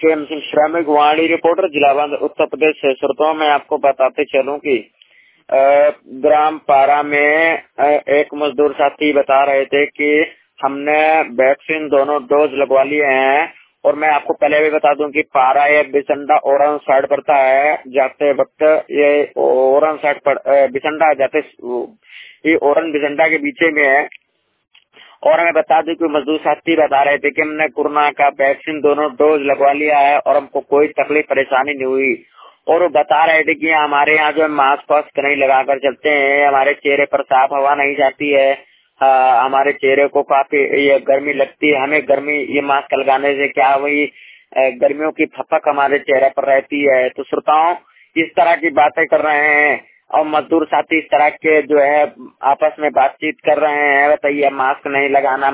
के एम सिंह, श्रमिक वाणी रिपोर्टर, जिलाबंद, उत्तर प्रदेश से। श्रोताओं, मैं आपको बताते चलूं कि ग्राम पारा में एक मजदूर साथी बता रहे थे कि हमने वैक्सीन दोनों डोज लगवा लिए हैं। और मैं आपको पहले भी बता दूं कि पारा ये बिसंडा ओरन साइड पड़ता है। जाते वक्त ये ओरन साइड पर बिसंडा जाते, ये ओरन बिसंडा के बीचे में है। और हमें बता दूं कि मजदूर साथी बता रहे थे कि हमने कोरोना का वैक्सीन दोनों डोज लगवा लिया है और हमको कोई तकलीफ परेशानी नहीं हुई। और वो बता रहे थे कि हमारे यहाँ जो मास्क वास्क नहीं लगाकर चलते हैं, हमारे चेहरे पर साफ हवा नहीं जाती है, हमारे चेहरे को काफी ये गर्मी लगती है। हमें गर्मी, ये मास्क लगाने से क्या हुई, गर्मियों की फपक हमारे चेहरे पर रहती है। तो श्रोताओं, इस तरह की बातें कर रहे हैं और मजदूर साथी इस तरह के जो है आपस में बातचीत कर रहे हैं। बताइए, मास्क नहीं लगाना,